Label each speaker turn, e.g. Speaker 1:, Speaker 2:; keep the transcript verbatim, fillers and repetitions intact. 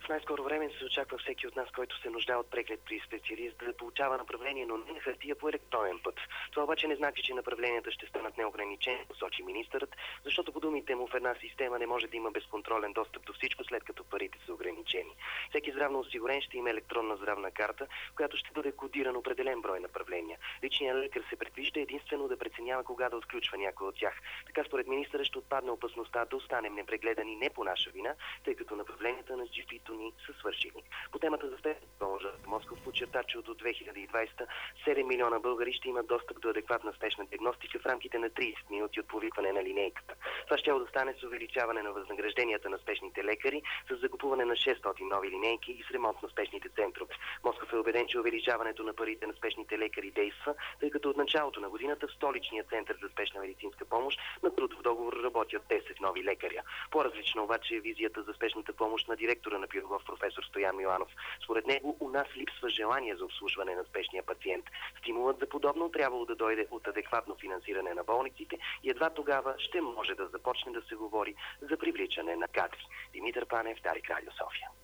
Speaker 1: В най-скоро време се очаква всеки от нас, който се нуждае от преглед при специалист, да получава направление, но не на хартия, по електронен път. Това обаче не значи, че направленията ще станат неограничени, посочи министърът, защото по думите му в една система не може да има безконтролен достъп до всичко, след като парите са ограничени. Всеки здравно осигурен ще има електронна здравна карта, която ще бъде кодиран определен брой направления. Личният лекар се предвижда единствено да преценява кога да отключва някой от тях. Така според министъра ще отпадне опасността да останем непрегледани не по наша вина, тъй като направленията на джи пи-то ни са свършени. По темата за спешната помощ Москов подчерта, че до две хиляди и двадесета седем милиона българи ще имат достъп до адекватна спешна диагностика в рамките на тридесет минути от повикване на линейката. Това ще да стане с увеличаване на възнагражденията на спешните лекари, с закупуване на шестстотин нови линейки и с ремонт на спешните центрове. Москов е убеден, че увеличаването на парите на спешните лекари действа, тъй като от началото на годината в столичния център за спешна медицинска помощ на трудов договор работят десет нови лекаря. По-различна обаче е визията за спешната помощ на директора на Пирогов, професор Стоян Миланов. Според него у нас липсва желание за обслужване на спешния пациент. Стимулът за подобно трябвало да дойде от адекватно финансиране на болниците и едва тогава ще може да започне да се говори за привличане на кадри. Димитър Панев, Дарик Радио София.